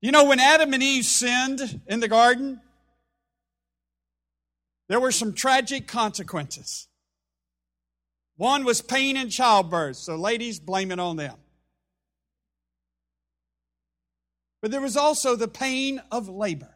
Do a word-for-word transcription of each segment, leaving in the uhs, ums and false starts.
You know, when Adam and Eve sinned in the garden, there were some tragic consequences. One was pain in childbirth, so ladies, blame it on them. But there was also the pain of labor.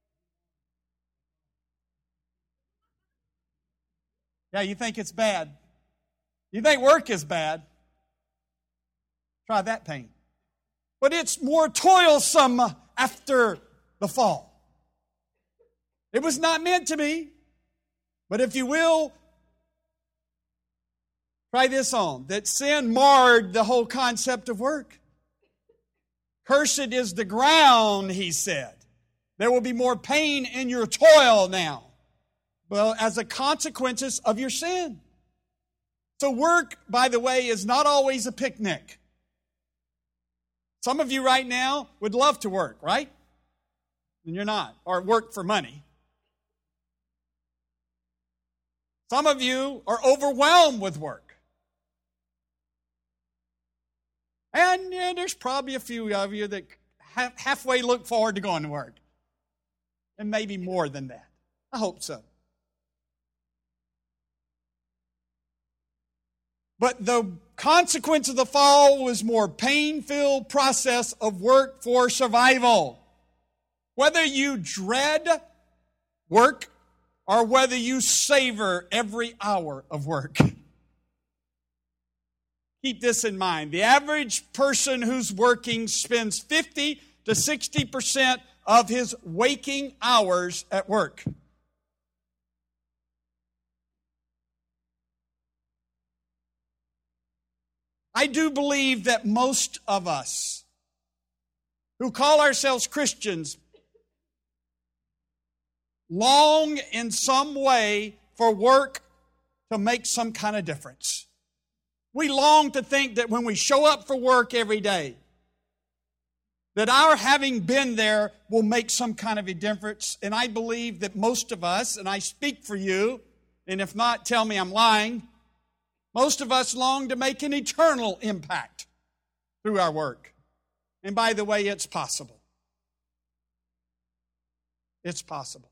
Yeah, you think it's bad. You think work is bad. Try that pain. But it's more toilsome after the fall. It was not meant to be. But if you will, try this on, that sin marred the whole concept of work. Cursed is the ground, he said. There will be more pain in your toil now. Well, as a consequence of your sin. So work, by the way, is not always a picnic. Some of you right now would love to work, right? And you're not. Or work for money. Some of you are overwhelmed with work. And yeah, there's probably a few of you that halfway look forward to going to work. And maybe more than that. I hope so. But the consequence of the fall was more pain-filled process of work for survival. Whether you dread work or whether you savor every hour of work. Keep this in mind. The average person who's working spends fifty to sixty percent of his waking hours at work. I do believe that most of us who call ourselves Christians long in some way for work to make some kind of difference. We long to think that when we show up for work every day, that our having been there will make some kind of a difference. And I believe that most of us, and I speak for you, and if not, tell me I'm lying, most of us long to make an eternal impact through our work. And by the way, it's possible. It's possible.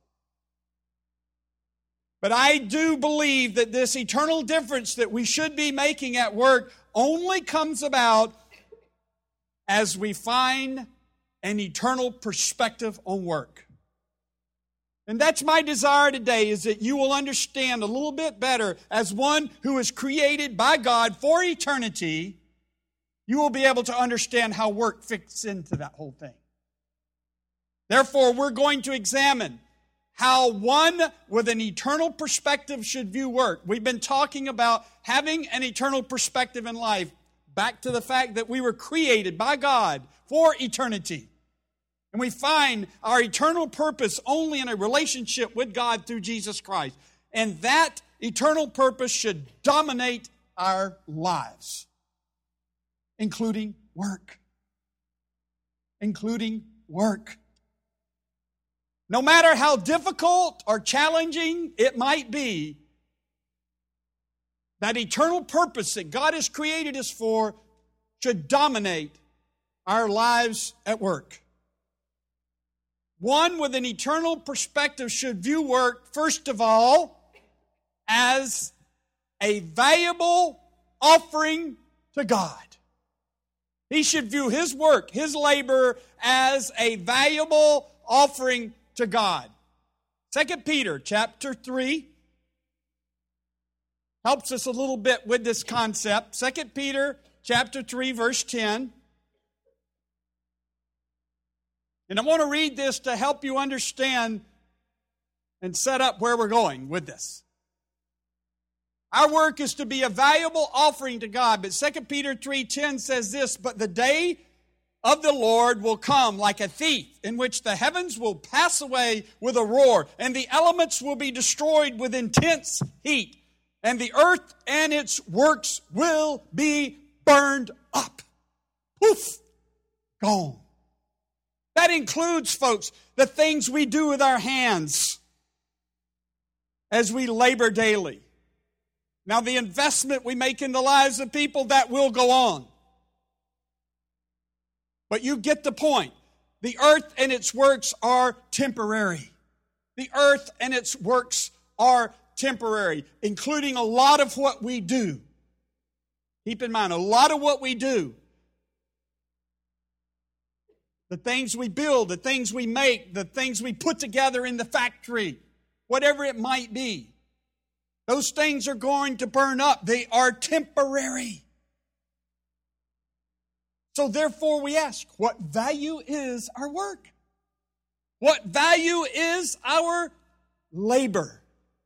But I do believe that this eternal difference that we should be making at work only comes about as we find an eternal perspective on work. And that's my desire today, is that you will understand a little bit better, as one who is created by God for eternity, you will be able to understand how work fits into that whole thing. Therefore, we're going to examine how one with an eternal perspective should view work. We've been talking about having an eternal perspective in life, back to the fact that we were created by God for eternity. And we find our eternal purpose only in a relationship with God through Jesus Christ. And that eternal purpose should dominate our lives, including work. Including work. No matter how difficult or challenging it might be, that eternal purpose that God has created us for should dominate our lives at work. One with an eternal perspective should view work, first of all, as a valuable offering to God. He should view his work, his labor, as a valuable offering to God. Second Peter chapter three helps us a little bit with this concept. Second Peter chapter three, verse ten. And I want to read this to help you understand and set up where we're going with this. Our work is to be a valuable offering to God. But Second Peter three ten says this, "But the day of the Lord will come like a thief, in which the heavens will pass away with a roar, and the elements will be destroyed with intense heat, and the earth and its works will be burned up." Poof! Gone. That includes, folks, the things we do with our hands as we labor daily. Now, the investment we make in the lives of people, that will go on. But you get the point. the earth and its works are temporary. The earth and its works are temporary, including a lot of what we do. Keep in mind, a lot of what we do, the things we build, the things we make, the things we put together in the factory, whatever it might be, those things are going to burn up. They are temporary. So therefore we ask, what value is our work? What value is our labor?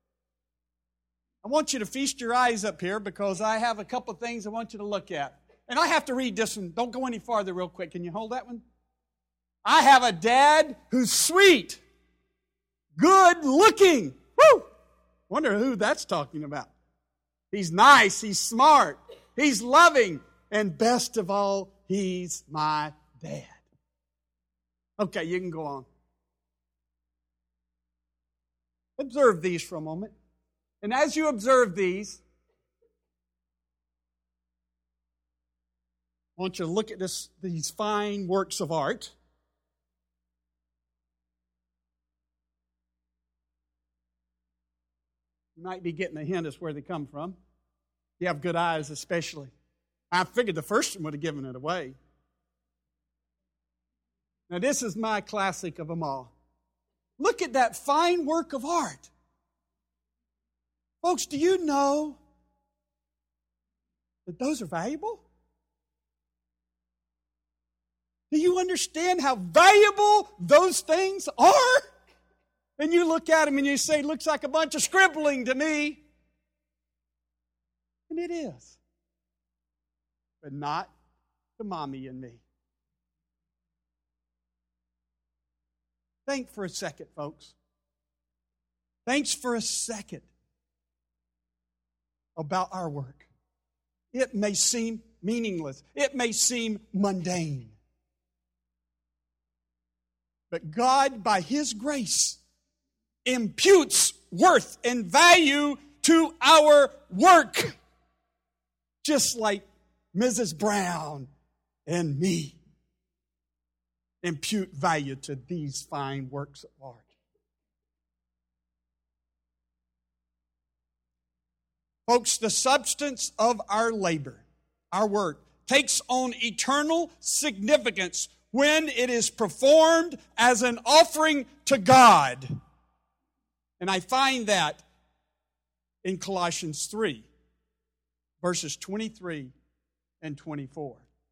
I want you to feast your eyes up here because I have a couple of things I want you to look at. And I have to read this one. Don't go any farther real quick. Can you hold that one? I have a dad who's sweet, good looking. Woo! Wonder who that's talking about. He's nice, he's smart, he's loving, and best of all, he's my dad. Okay, you can go on. Observe these for a moment. And as you observe these, I want you to look at this, these fine works of art. You might be getting a hint as where they come from. You have good eyes especially. I figured the first one would have given it away. Now this is my classic of them all. Look at that fine work of art. Folks, do you know that those are valuable? Do you understand how valuable those things are? And you look at them and you say, looks like a bunch of scribbling to me. And it is. But not to Mommy and me. Think for a second, folks. Thanks for a second about our work. It may seem meaningless. It may seem mundane. But God, by His grace, imputes worth and value to our work. Just like Missus Brown and me impute value to these fine works of art. Folks, the substance of our labor, our work, takes on eternal significance when it is performed as an offering to God. And I find that in Colossians three, verses twenty-three and twenty-four.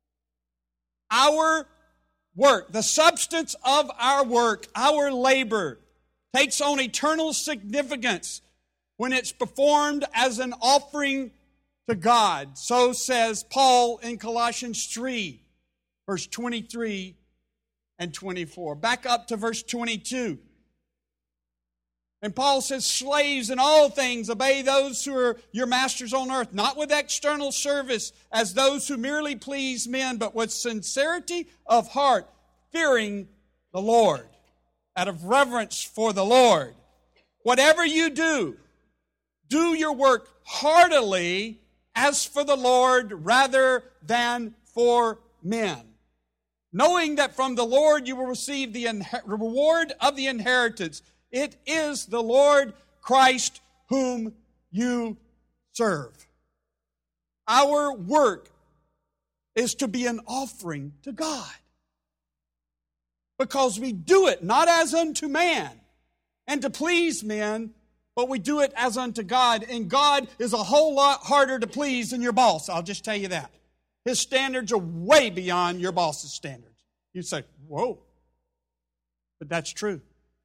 Our work, the substance of our work, our labor, takes on eternal significance when it's performed as an offering to God. So says Paul in Colossians three, verse twenty-three and twenty-four. Back up to verse twenty-two. And Paul says, slaves in all things, obey those who are your masters on earth, not with external service as those who merely please men, but with sincerity of heart, fearing the Lord, out of reverence for the Lord. Whatever you do, do your work heartily as for the Lord rather than for men, knowing that from the Lord you will receive the inher- reward of the inheritance. It is the Lord Christ whom you serve. Our work is to be an offering to God, because we do it not as unto man and to please men, but we do it as unto God. And God is a whole lot harder to please than your boss. I'll just tell you that. His standards are way beyond your boss's standards. You say, whoa. But that's true.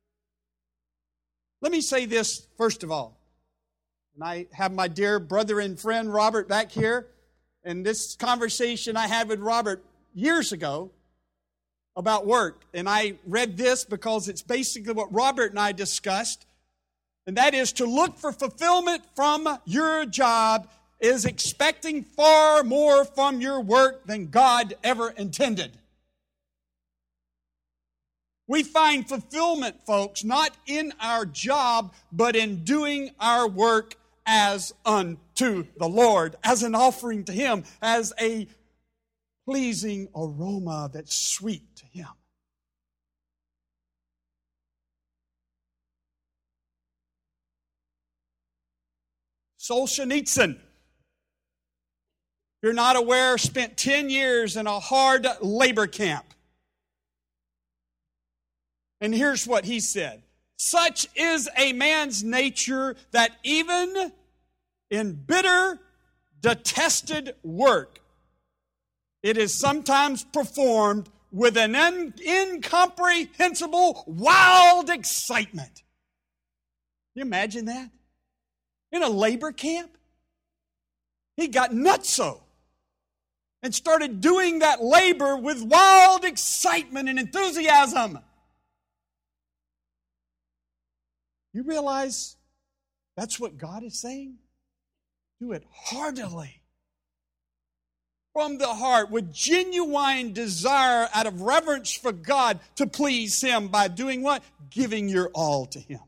Let me say this first of all. And I have my dear brother and friend Robert back here. And this conversation I had with Robert years ago about work. And I read this because it's basically what Robert and I discussed. And that is, to look for fulfillment from your job is expecting far more from your work than God ever intended. We find fulfillment, folks, not in our job, but in doing our work as unto the Lord, as an offering to Him, as a pleasing aroma that's sweet to Him. Solzhenitsyn, if you're not aware, spent ten years in a hard labor camp. And here's what he said. Such is a man's nature that even in bitter, detested work, it is sometimes performed with an in- incomprehensible, wild excitement. Can you imagine that? In a labor camp? He got nutso and started doing that labor with wild excitement and enthusiasm. You realize that's what God is saying? Do it heartily. From the heart, with genuine desire out of reverence for God to please Him by doing what? Giving your all to Him.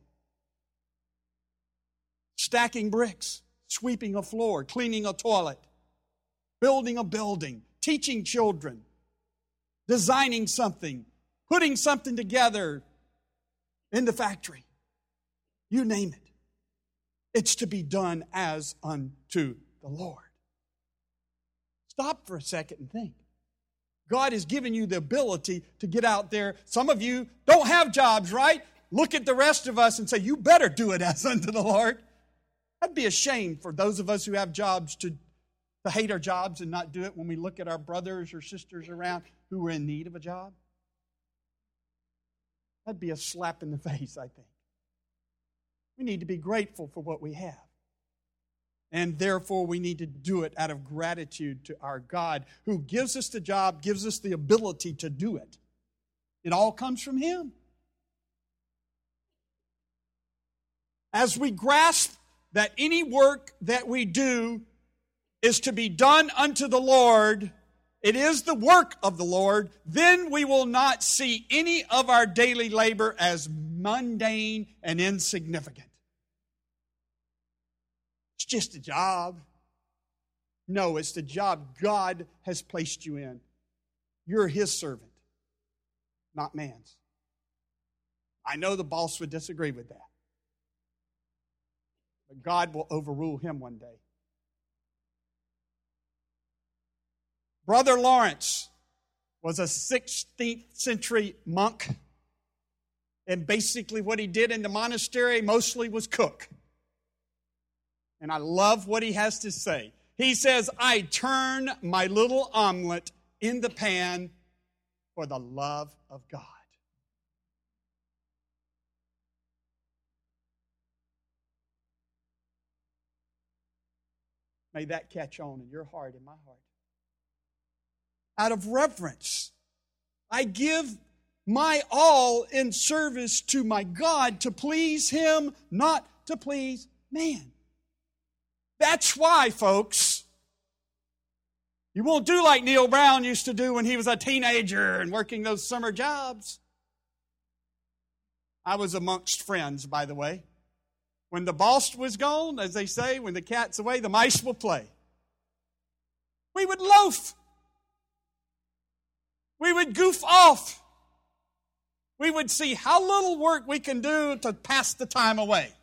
Stacking bricks, sweeping a floor, cleaning a toilet, building a building, teaching children, designing something, putting something together in the factory. You name it. It's to be done as unto the Lord. Stop for a second and think. God has given you the ability to get out there. Some of you don't have jobs, right? Look at the rest of us and say, you better do it as unto the Lord. That'd be a shame for those of us who have jobs to, to hate our jobs and not do it when we look at our brothers or sisters around who are in need of a job. That'd be a slap in the face, I think. We need to be grateful for what we have. And therefore, we need to do it out of gratitude to our God who gives us the job, gives us the ability to do it. It all comes from Him. As we grasp that any work that we do is to be done unto the Lord, it is the work of the Lord, then we will not see any of our daily labor as mundane and insignificant. It's just a job. No, it's the job God has placed you in. You're His servant, not man's. I know the boss would disagree with that. But God will overrule him one day. Brother Lawrence was a sixteenth century monk. And basically what he did in the monastery mostly was cook. And I love what he has to say. He says, I turn my little omelet in the pan for the love of God. May that catch on in your heart and my heart. Out of reverence, I give my all in service to my God to please Him, not to please man. That's why, folks, you won't do like Neil Brown used to do when he was a teenager and working those summer jobs. I was amongst friends, by the way. When the boss was gone, as they say, when the cat's away, the mice will play. We would loaf. We would goof off. We would see how little work we can do to pass the time away.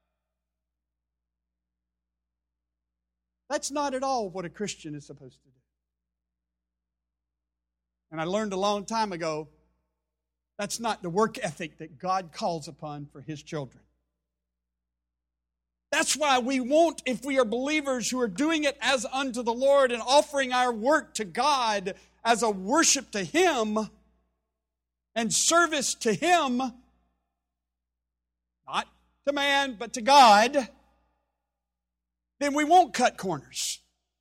That's not at all what a Christian is supposed to do. And I learned a long time ago, that's not the work ethic that God calls upon for His children. That's why we won't, if we are believers who are doing it as unto the Lord and offering our work to God as a worship to Him and service to Him, not to man, but to God, then we won't cut corners.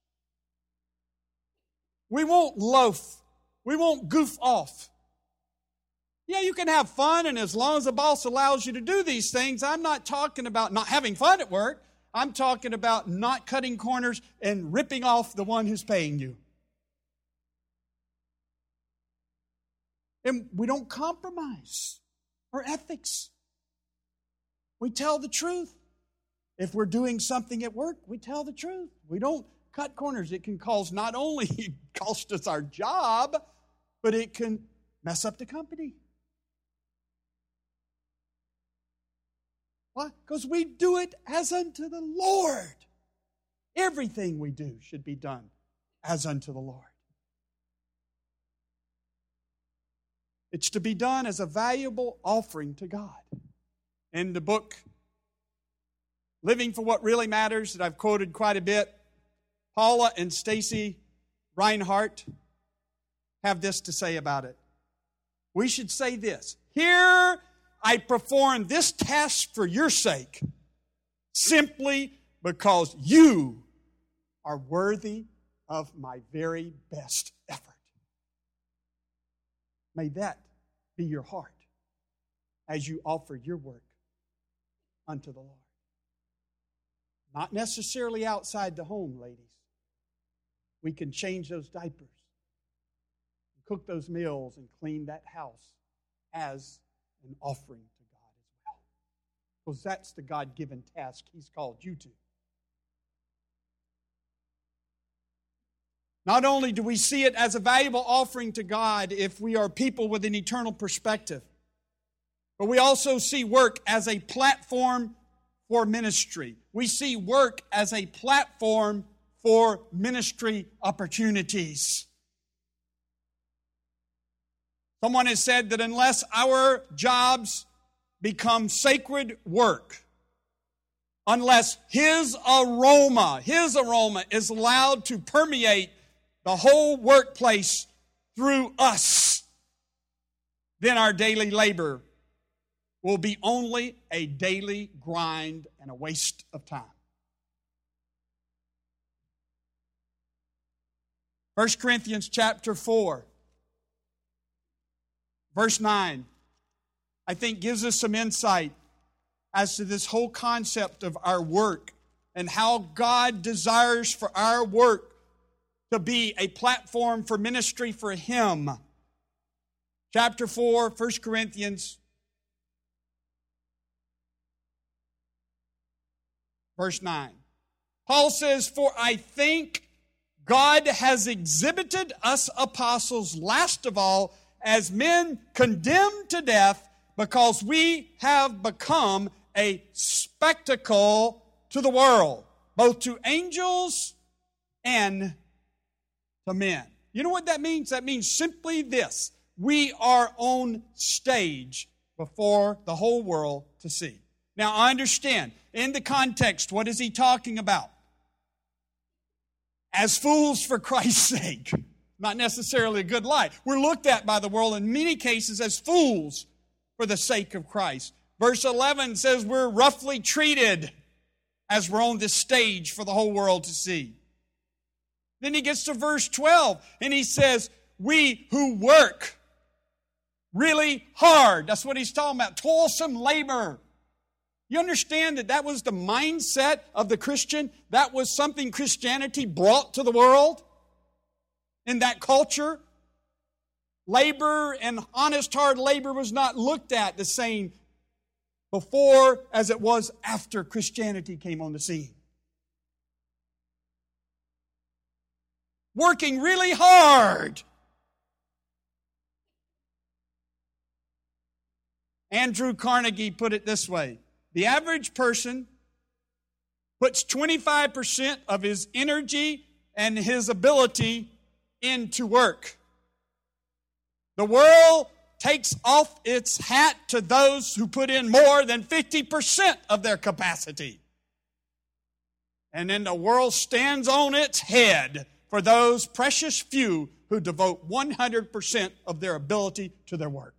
We won't loaf. We won't goof off. Yeah, you can have fun, and as long as the boss allows you to do these things, I'm not talking about not having fun at work. I'm talking about not cutting corners and ripping off the one who's paying you. And we don't compromise our ethics. We tell the truth. If we're doing something at work, we tell the truth. We don't cut corners. It can cause not only cost us our job, but it can mess up the company. Why? Because we do it as unto the Lord. Everything we do should be done as unto the Lord. It's to be done as a valuable offering to God. In the book Living for What Really Matters, that I've quoted quite a bit, Paula and Stacy Reinhardt have this to say about it. We should say this: here I perform this task for your sake, simply because you are worthy of my very best effort. May that be your heart as you offer your work unto the Lord. Not necessarily outside the home, ladies. We can change those diapers, cook those meals, and clean that house as an offering to God as well. Because that's the God-given task He's called you to. Not only do we see it as a valuable offering to God if we are people with an eternal perspective, but we also see work as a platform for ministry. We see work as a platform for ministry opportunities. Someone has said that unless our jobs become sacred work, unless His aroma, His aroma is allowed to permeate the whole workplace through us, then our daily labor will be only a daily grind and a waste of time. First Corinthians chapter four, verse nine, I think gives us some insight as to this whole concept of our work and how God desires for our work to be a platform for ministry for Him. Chapter four, First Corinthians, verse nine. Paul says, "For I think God has exhibited us apostles last of all as men condemned to death because we have become a spectacle to the world, both to angels and to men." You know what that means? That means simply this: we are on stage before the whole world to see. Now, I understand, in the context, what is he talking about? As fools for Christ's sake. Not necessarily a good light. We're looked at by the world in many cases as fools for the sake of Christ. Verse eleven says we're roughly treated as we're on this stage for the whole world to see. Then he gets to verse twelve and he says, we who work really hard. That's what he's talking about. Toilsome labor. You understand that that was the mindset of the Christian? That was something Christianity brought to the world in that culture. Labor and honest hard labor was not looked at the same before as it was after Christianity came on the scene. Working really hard. Andrew Carnegie put it this way: the average person puts twenty-five percent of his energy and his ability into work. The world takes off its hat to those who put in more than fifty percent of their capacity. And then the world stands on its head for those precious few who devote one hundred percent of their ability to their work.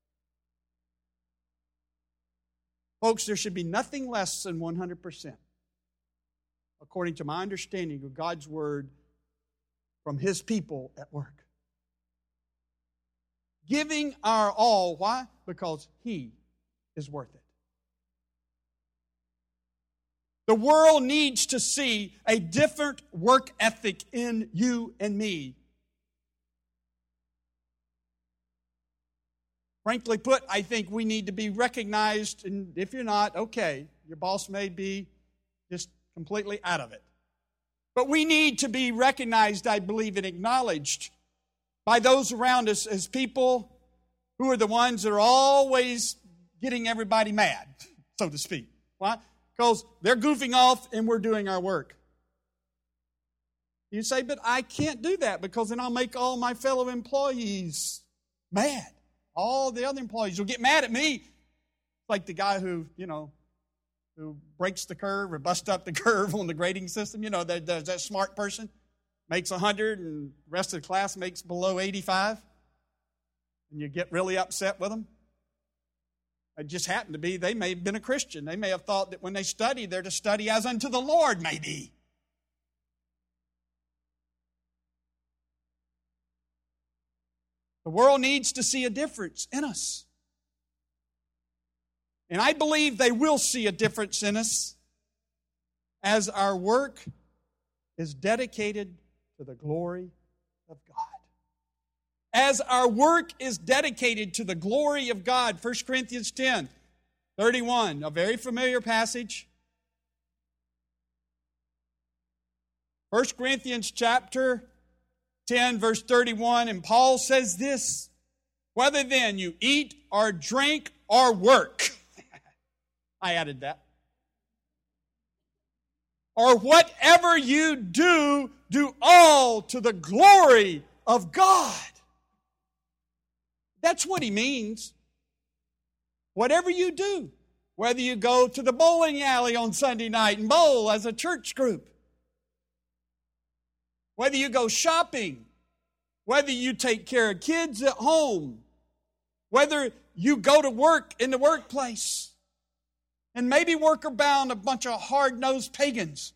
Folks, there should be nothing less than one hundred percent, according to my understanding of God's Word, from His people at work. Giving our all. Why? Because He is worth it. The world needs to see a different work ethic in you and me. Frankly put, I think we need to be recognized, and if you're not, okay, your boss may be just completely out of it. But we need to be recognized, I believe, and acknowledged by those around us as people who are the ones that are always getting everybody mad, so to speak. Why? Because they're goofing off and we're doing our work. You say, but I can't do that because then I'll make all my fellow employees mad. All the other employees will get mad at me. Like the guy who, you know, who breaks the curve or busts up the curve on the grading system. You know, that, that, that smart person makes one hundred and the rest of the class makes below eighty-five. And you get really upset with them. It just happened to be they may have been a Christian. They may have thought that when they study, they're to study as unto the Lord, maybe. The world needs to see a difference in us. And I believe they will see a difference in us as our work is dedicated to the glory of God. As our work is dedicated to the glory of God. First Corinthians ten, thirty-one, a very familiar passage. First Corinthians chapter ten, verse thirty-one, and Paul says this, whether then you eat or drink or work, I added that, or whatever you do, do all to the glory of God. That's what he means. Whatever you do, whether you go to the bowling alley on Sunday night and bowl as a church group, whether you go shopping, whether you take care of kids at home, whether you go to work in the workplace, and maybe work around a bunch of hard-nosed pagans,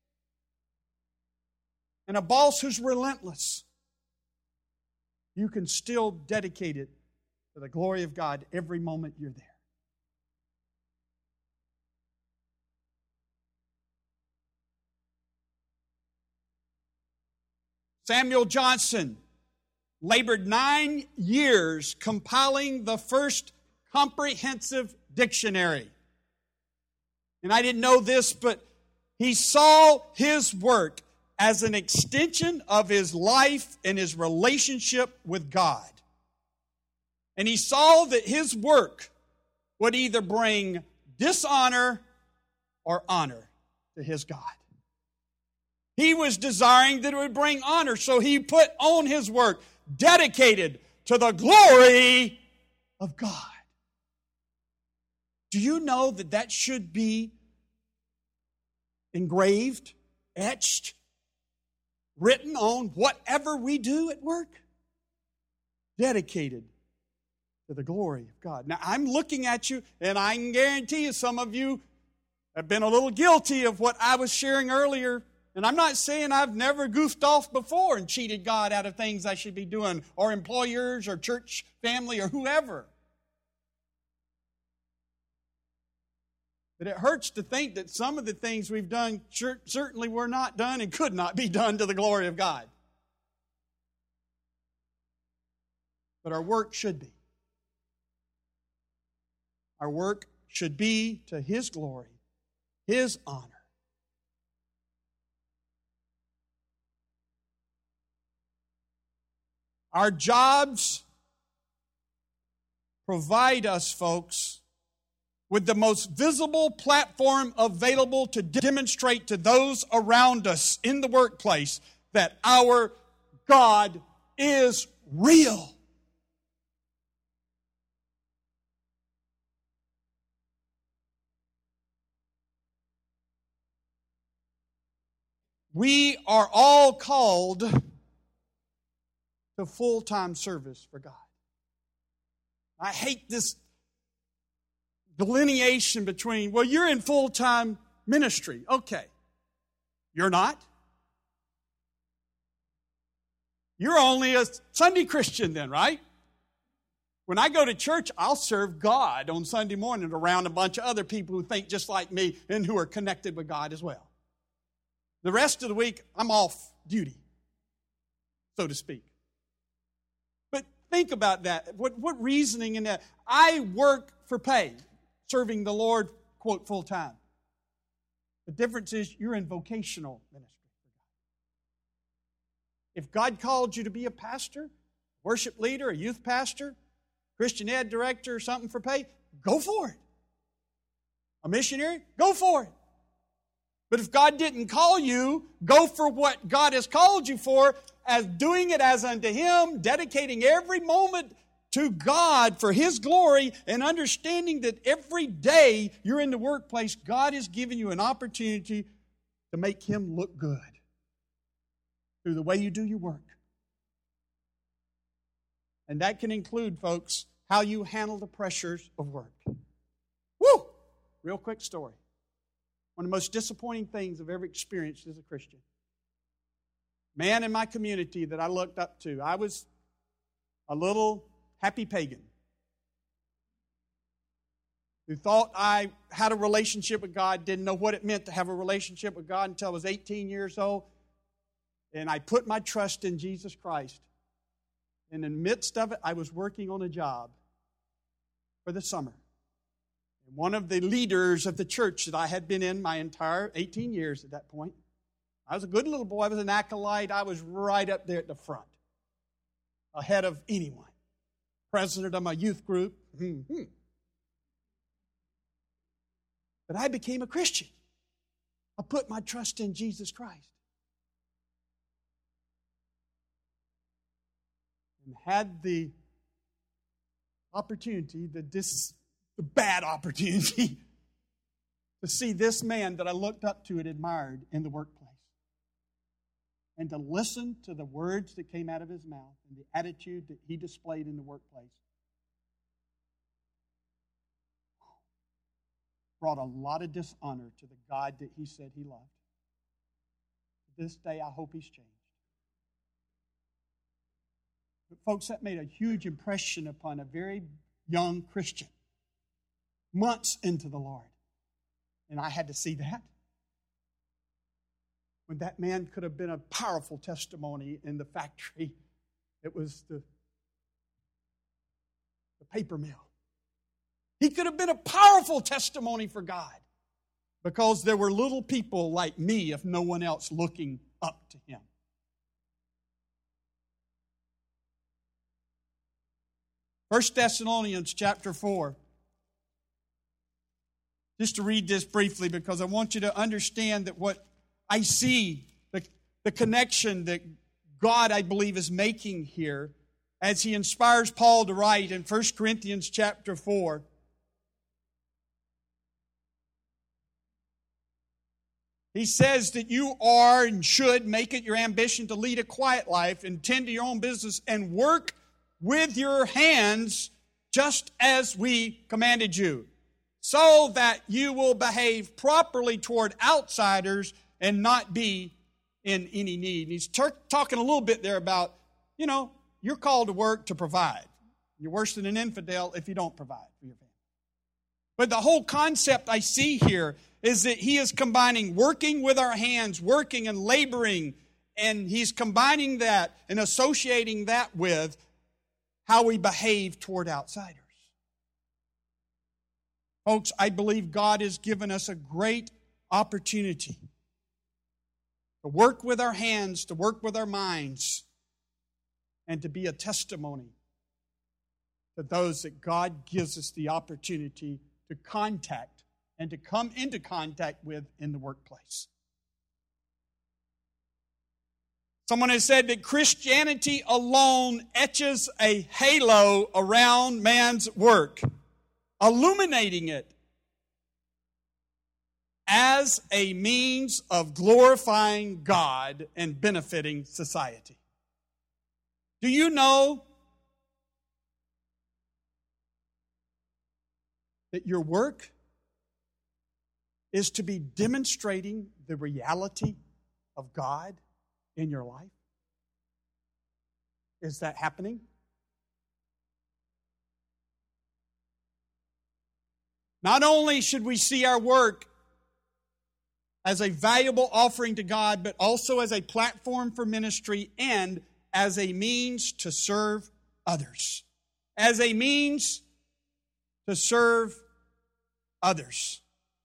and a boss who's relentless, you can still dedicate it to the glory of God every moment you're there. Samuel Johnson labored nine years compiling the first comprehensive dictionary. And I didn't know this, but he saw his work as an extension of his life and his relationship with God. And he saw that his work would either bring dishonor or honor to his God. He was desiring that it would bring honor, so he put on his work dedicated to the glory of God. Do you know that that should be engraved, etched, written on whatever we do at work? Dedicated to the glory of God. Now, I'm looking at you, and I can guarantee you some of you have been a little guilty of what I was sharing earlier. And I'm not saying I've never goofed off before and cheated God out of things I should be doing, or employers, or church family, or whoever. But it hurts to think that some of the things we've done certainly were not done and could not be done to the glory of God. But our work should be. Our work should be to His glory, His honor. Our jobs provide us, folks, with the most visible platform available to demonstrate to those around us in the workplace that our God is real. We are all called to full-time service for God. I hate this delineation between, well, you're in full-time ministry. Okay. You're not? You're only a Sunday Christian then, right? When I go to church, I'll serve God on Sunday morning around a bunch of other people who think just like me and who are connected with God as well. The rest of the week, I'm off duty, so to speak. But think about that. What, what reasoning in that? I work for pay, serving the Lord, quote, full time. The difference is you're in vocational ministry. If God called you to be a pastor, worship leader, a youth pastor, Christian ed director, or something for pay, go for it. A missionary, go for it. But if God didn't call you, go for what God has called you for, as doing it as unto Him, dedicating every moment to God for His glory, and understanding that every day you're in the workplace, God is giving you an opportunity to make Him look good through the way you do your work. And that can include, folks, how you handle the pressures of work. Woo! Real quick story. One of the most disappointing things I've ever experienced as a Christian. Man in my community that I looked up to. I was a little happy pagan who thought I had a relationship with God, didn't know what it meant to have a relationship with God until I was eighteen years old. And I put my trust in Jesus Christ. And in the midst of it, I was working on a job for the summer. And one of the leaders of the church that I had been in my entire eighteen years at that point, I was a good little boy. I was an acolyte. I was right up there at the front, ahead of anyone. President of my youth group. Mm-hmm. But I became a Christian. I put my trust in Jesus Christ. And had the opportunity, the, dis, the bad opportunity, to see this man that I looked up to and admired in the workplace. And to listen to the words that came out of his mouth and the attitude that he displayed in the workplace. Brought a lot of dishonor to the God that he said he loved. This day, I hope he's changed. But folks, that made a huge impression upon a very young Christian, months into the Lord. And I had to see that. When that man could have been a powerful testimony in the factory, it was the, the paper mill. He could have been a powerful testimony for God because there were little people like me, if no one else, looking up to him. First Thessalonians chapter four. Just to read this briefly because I want you to understand that what I see, the, the connection that God, I believe, is making here as He inspires Paul to write in First Corinthians chapter four. He says that you are and should make it your ambition to lead a quiet life and tend to your own business and work with your hands just as we commanded you, so that you will behave properly toward outsiders and not be in any need. And he's ter- talking a little bit there about, you know, you're called to work to provide. You're worse than an infidel if you don't provide for your family. But the whole concept I see here is that he is combining working with our hands, working and laboring, and he's combining that and associating that with how we behave toward outsiders. Folks, I believe God has given us a great opportunity to work with our hands, to work with our minds, and to be a testimony to those that God gives us the opportunity to contact and to come into contact with in the workplace. Someone has said that Christianity alone etches a halo around man's work, illuminating it as a means of glorifying God and benefiting society. Do you know that your work is to be demonstrating the reality of God in your life? Is that happening? Not only should we see our work as a valuable offering to God, but also as a platform for ministry and as a means to serve others. As a means to serve others.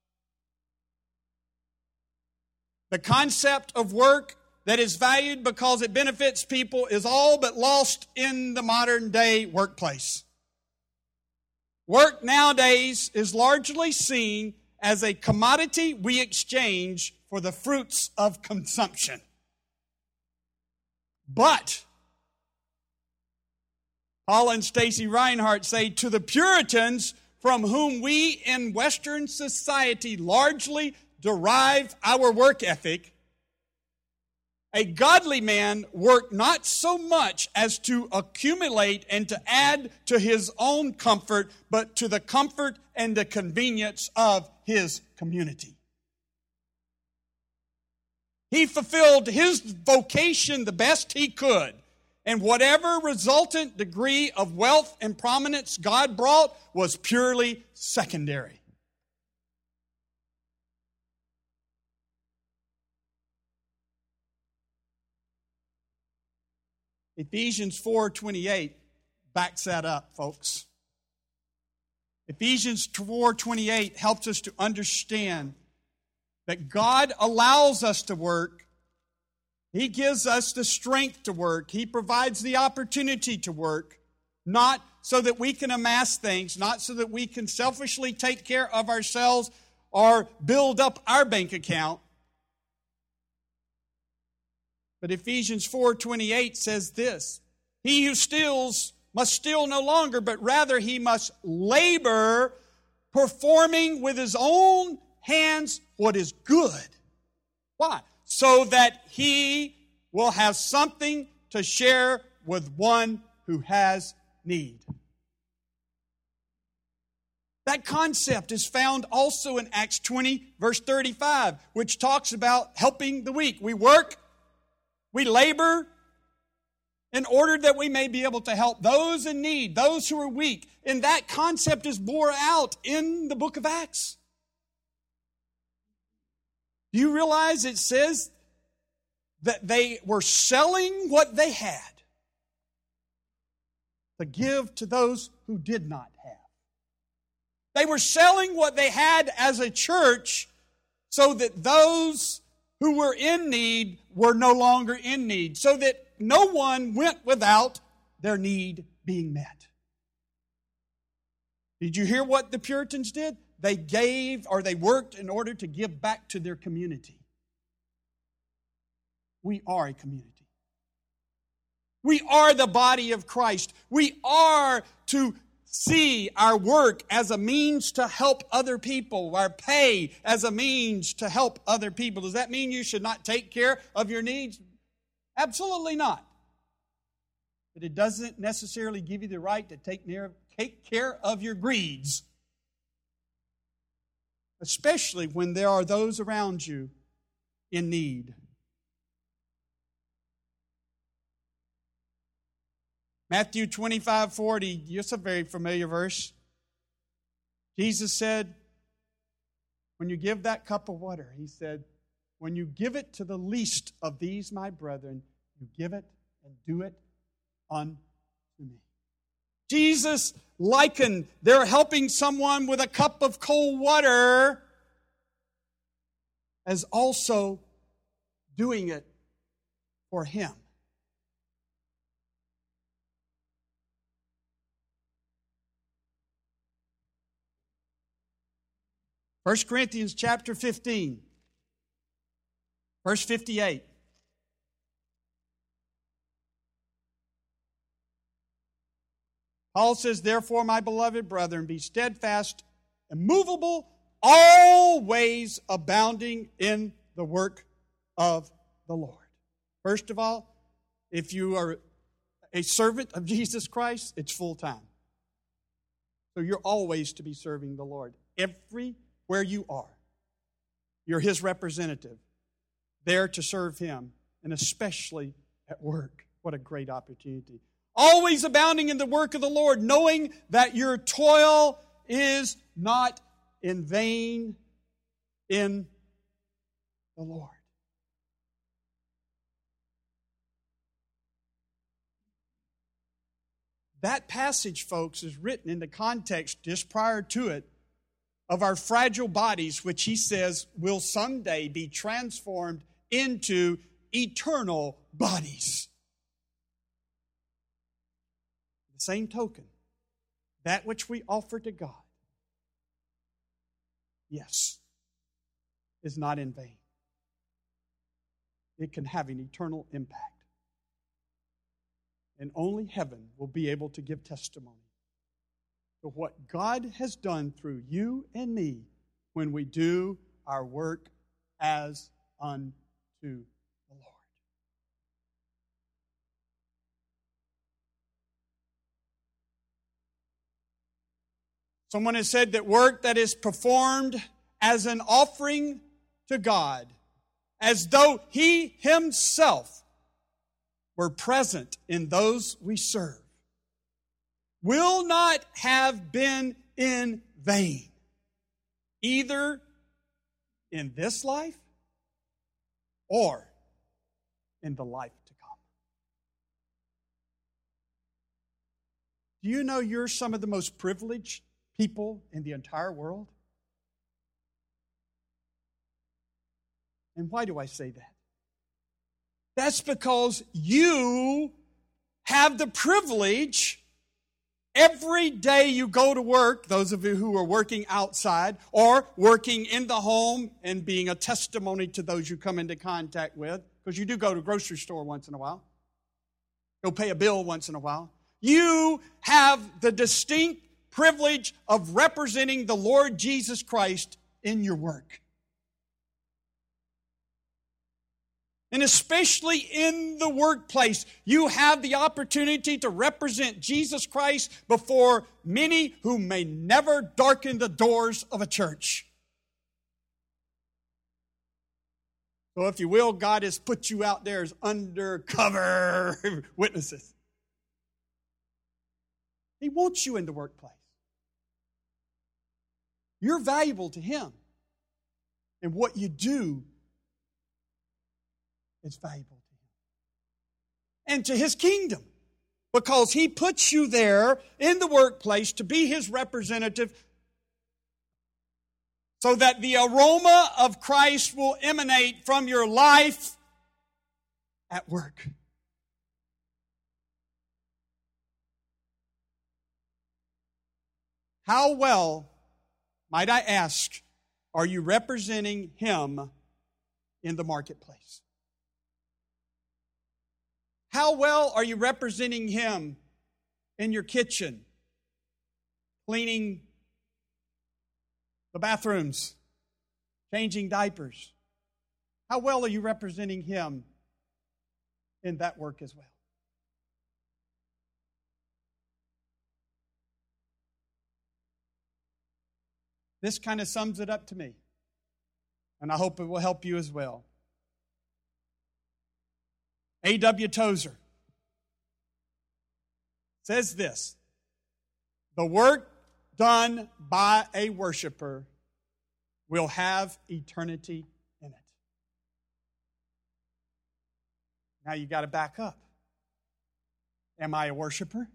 The concept of work that is valued because it benefits people is all but lost in the modern day workplace. Work nowadays is largely seen as a commodity we exchange for the fruits of consumption. But Paula and Stacy Reinhardt say, to the Puritans, from whom we in Western society largely derive our work ethic, a godly man worked not so much as to accumulate and to add to his own comfort, but to the comfort and the convenience of his community. He fulfilled his vocation the best he could, and whatever resultant degree of wealth and prominence God brought was purely secondary. Ephesians four twenty-eight backs that up, folks. Ephesians four twenty-eight helps us to understand that God allows us to work. He gives us the strength to work. He provides the opportunity to work, not so that we can amass things, not so that we can selfishly take care of ourselves or build up our bank account. But Ephesians four twenty-eight says this, he who steals must steal no longer, but rather he must labor, performing with his own hands what is good. Why? So that he will have something to share with one who has need. That concept is found also in Acts twenty, verse thirty-five, which talks about helping the weak. We work, we labor in order that we may be able to help those in need, those who are weak. And that concept is bore out in the book of Acts. Do you realize it says that they were selling what they had to give to those who did not have? They were selling what they had as a church so that those who were in need were no longer in need, so that no one went without their need being met. Did you hear what the Puritans did? They gave, or they worked in order to give back to their community. We are a community. We are the body of Christ. We are to see our work as a means to help other people, our pay as a means to help other people. Does that mean you should not take care of your needs? Absolutely not. But it doesn't necessarily give you the right to take care of your greeds, especially when there are those around you in need. Matthew twenty-five forty, it's a very familiar verse. Jesus said, when you give that cup of water, He said, when you give it to the least of these my brethren, you give it and do it unto me. Jesus likened their helping someone with a cup of cold water as also doing it for Him. First Corinthians chapter fifteen, verse fifty-eight. Paul says, therefore, my beloved brethren, be steadfast, immovable, always abounding in the work of the Lord. First of all, if you are a servant of Jesus Christ, it's full time. So you're always to be serving the Lord. Everywhere you are, you're His representative, there to serve Him, and especially at work. What a great opportunity. Always abounding in the work of the Lord, knowing that your toil is not in vain in the Lord. That passage, folks, is written in the context just prior to it of our fragile bodies, which he says will someday be transformed into eternal bodies. The same token, that which we offer to God, yes, is not in vain. it can have an eternal impact. And only heaven will be able to give testimony to what God has done through you and me when we do our work as unto the Lord. Someone has said that work that is performed as an offering to God, as though He Himself were present in those we serve, will not have been in vain, either in this life or in the life to come. Do you know you're some of the most privileged people in the entire world? And why do I say that? That's because you have the privilege every day you go to work, those of you who are working outside or working in the home and being a testimony to those you come into contact with, because you do go to a grocery store once in a while, go pay a bill once in a while. You have the distinct privilege of representing the Lord Jesus Christ in your work. And especially in the workplace, you have the opportunity to represent Jesus Christ before many who may never darken the doors of a church. So if you will, God has put you out there as undercover witnesses. He wants you in the workplace. You're valuable to Him. And what you do is valuable to Him. And to His kingdom. Because He puts you there in the workplace to be His representative so that the aroma of Christ will emanate from your life at work. How well, might I ask, are you representing Him in the marketplace? How well are you representing Him in your kitchen, cleaning the bathrooms, changing diapers? How well are you representing Him in that work as well? This kind of sums it up to me, and I hope it will help you as well. A W Tozer says this: the work done by a worshiper will have eternity in it. Now you got to back up. Am I a worshiper?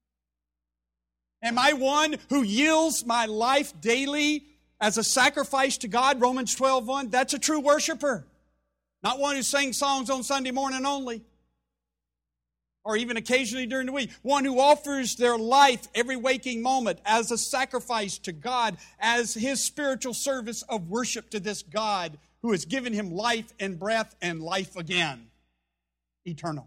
Am I one who yields my life daily as a sacrifice to God? Romans twelve one. That's a true worshiper. Not one who sings songs on Sunday morning only, or even occasionally during the week. One who offers their life every waking moment as a sacrifice to God, as His spiritual service of worship to this God who has given him life and breath and life again, eternal.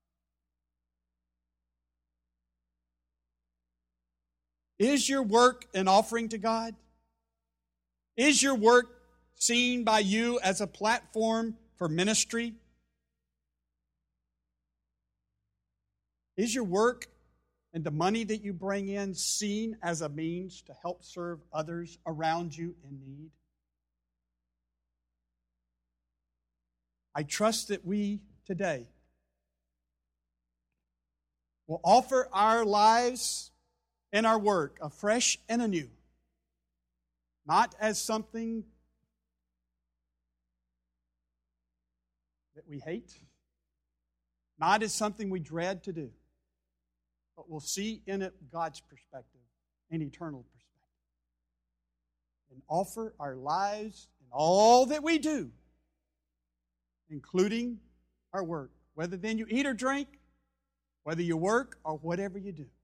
Is your work an offering to God? Is your work seen by you as a platform for ministry? Is your work and the money that you bring in seen as a means to help serve others around you in need? I trust that we today will offer our lives and our work afresh and anew, not as something that we hate, not as something we dread to do, but we'll see in it God's perspective, an eternal perspective, and offer our lives and all that we do, including our work, whether then you eat or drink, whether you work or whatever you do.